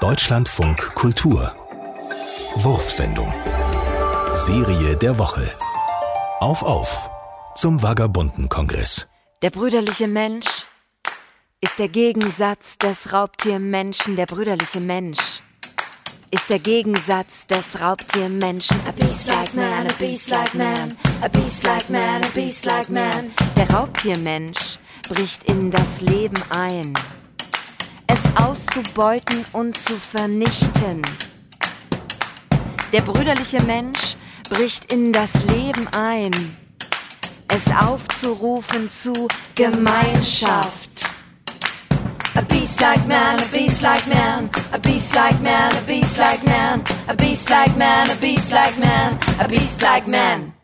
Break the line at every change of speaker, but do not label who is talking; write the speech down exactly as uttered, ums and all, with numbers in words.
Deutschlandfunk Kultur. Wurfsendung. Serie der Woche. Auf, auf zum Vagabunden-Kongress.
Der brüderliche Mensch ist der Gegensatz des Raubtiermenschen. Der brüderliche Mensch ist der Gegensatz des Raubtiermenschen. A beast like man, a beast like man, a beast like man, a beast like man. Der Raubtiermensch bricht in das Leben ein, es auszubeuten und zu vernichten. Der brüderliche Mensch bricht in das Leben ein, es aufzurufen zu Gemeinschaft. A beast like man, a beast like man, a beast like man, a beast like man, a beast like man, a beast like man, a beast like man.